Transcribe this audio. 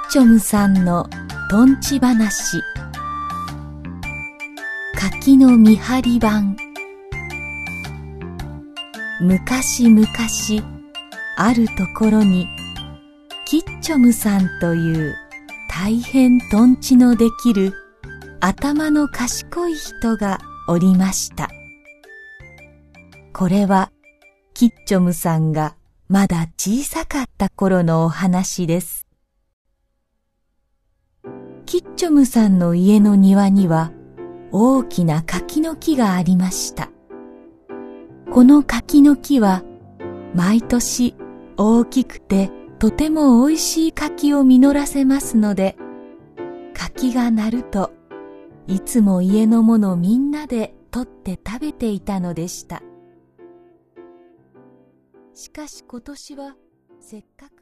チョムさんのとんち話。柿の見張り番。昔々あるところにキッチョムさんという大変とんちのできる頭の賢い人がおりました。これはキッチョムさんがまだ小さかった頃のお話です。キッチョムさんの家の庭には大きな柿の木がありました。この柿の木は毎年大きくてとてもおいしい柿を実らせますので、柿が鳴るといつも家の者みんなで取って食べていたのでした。しかし今年はせっかく